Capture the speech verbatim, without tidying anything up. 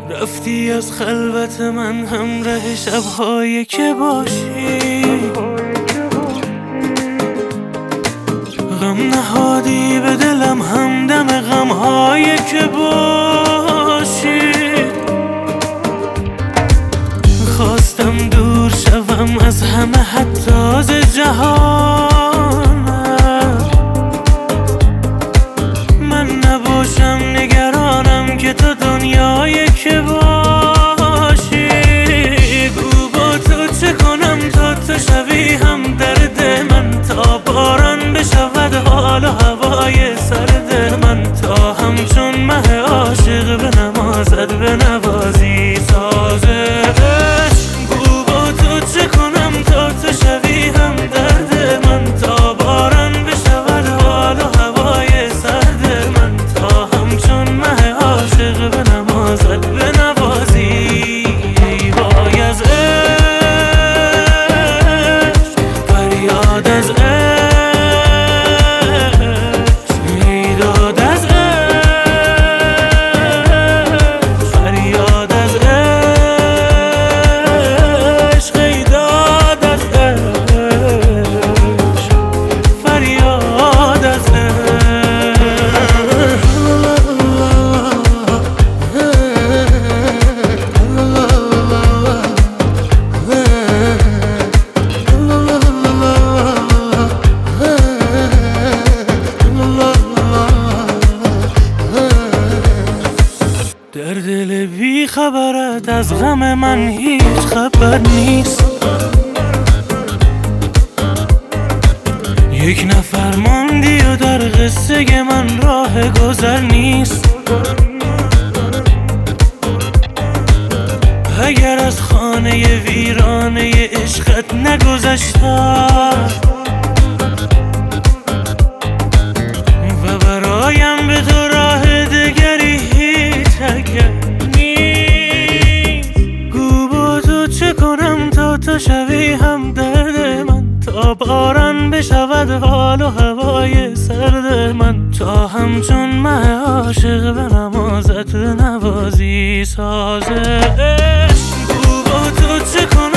رفتی از خلوت من همراه شب‌هایی که باشی، غم نهادی به دلم همدم غم‌هایی که باشی. خواستم دور شوم از همه حتی از جهانم، من نباشم نگرانم که تو دنیایی که باشی. گو با تو چه کنم تا تو شوی هم درد من، تا باران بشود حال و هوای سرد من، تا همچون مه عاشق به نمازت به نوازی سازه. گو با تو چه کنم تا تو شوی هم درد من، تا باران بشود حال و هوای سرد من، تا همچون مه عاشق به نمازت به نوازی. ای وای از عشق، فریاد از عشق، ای داد از عشق، فریاد از عشق، ای داد از عشق، فریاد از در دل بی خبرت از غم من هیچ خبر نیست. یک نفر ماندی و در قصه من راه گذر نیست. اگر از خانه ویرانه عشقت نگذشتم و برایم به تو راه دگری هیچ اگر نیست. گو با تو چه کنم تا تو شوی هم درد من، تا باران بشود حال و هوای سرد من، تا همچون مه عاشق به نمازت نوازی سازه. گو با تو چه کنم